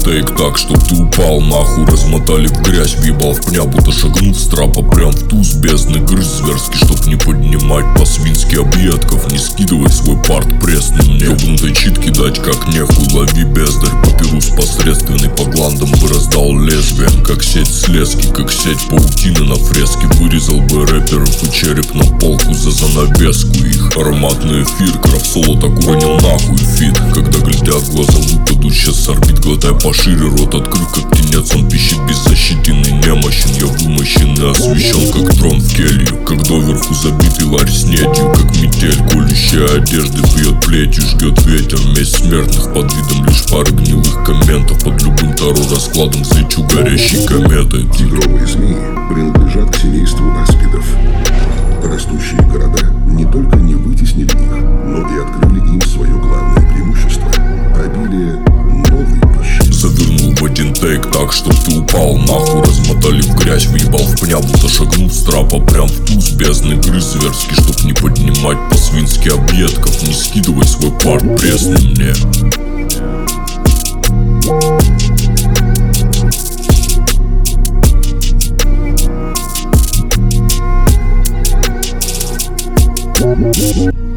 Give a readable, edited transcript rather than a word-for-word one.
тейк так, чтоб ты упал нахуй. Размотали в грязь, въебал в пня, будто шагнул с трапа прям в туз бездны. Грыз зверски, чтоб не поднимать по-свински объедков. Не скидывай свой парт пресный мне. Ёбнутой чит кидать как нехуй, лови бездарь. Папирус посредственный по гландам бы раздал лезвием. Как сеть слезки, как сеть паутины на фреске. Вырезал бы рэперов и череп на полку за занавеску их. Ароматный эфир, крафт-соло так уронил нахуй фит. Когда глядят глаза выпадут, сейчас орбит, глотай пошире. Рот открыт как птенец, он пищит беззащитный, немощен. Я вымощен и освещен как трон в келью. Как доверху забитый ларь с недью, как метель. Колющая одежды бьет плетью, жгет ветер. Месть смертных под видом лишь пары гнилых комментов. Под любым таро-раскладом свечу горящей кометой. Тигровые змеи принадлежат к семейству аспидов. Растущие города не только не вытеснили их, но и открыли им свое главное преимущество – обилие новой пищи. Завернул в один тейк так, чтоб ты упал нахуй. Размотали в грязь, въебал в пня, будто шагнул с трапа прям в туз бездны. Грыз зверски, чтоб не поднимать по-свински объедков. Не скидывай свой парт пресный мне. We'll be right back.